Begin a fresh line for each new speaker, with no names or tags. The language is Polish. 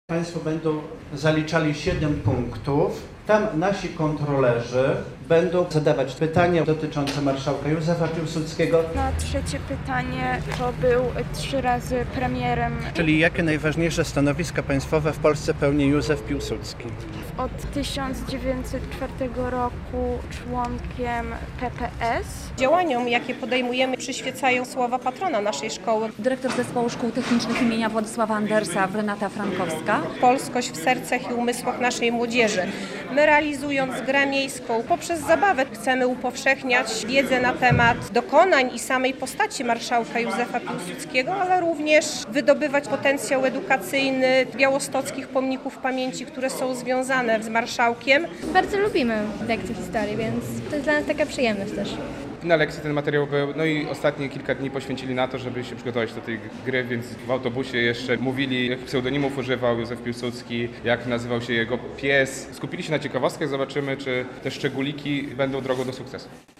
Państwo będą zaliczali 7 punktów. Tam nasi kontrolerzy będą zadawać pytania dotyczące marszałka Józefa Piłsudskiego.
Na trzecie pytanie to był 3 razy premierem.
Czyli jakie najważniejsze stanowiska państwowe w Polsce pełni Józef Piłsudski?
Od 1904 roku członkiem PPS.
Działaniom, jakie podejmujemy, przyświecają słowa patrona naszej szkoły.
Dyrektor Zespołu Szkół Technicznych imienia Władysława Andersa, Renata Frankowska.
Polskość w sercach i umysłach naszej młodzieży. My, realizując grę miejską poprzez zabawę, chcemy upowszechniać wiedzę na temat dokonań i samej postaci marszałka Józefa Piłsudskiego, ale również wydobywać potencjał edukacyjny białostockich pomników pamięci, które są związane z marszałkiem.
Bardzo lubimy lekcje historii, więc to jest dla nas taka przyjemność też.
Na lekcji ten materiał był, no i ostatnie kilka dni poświęcili na to, żeby się przygotować do tej gry, więc w autobusie jeszcze mówili, jakich pseudonimów używał Józef Piłsudski, jak nazywał się jego pies. Skupili się na ciekawostkach, zobaczymy, czy te szczególiki będą drogą do sukcesu.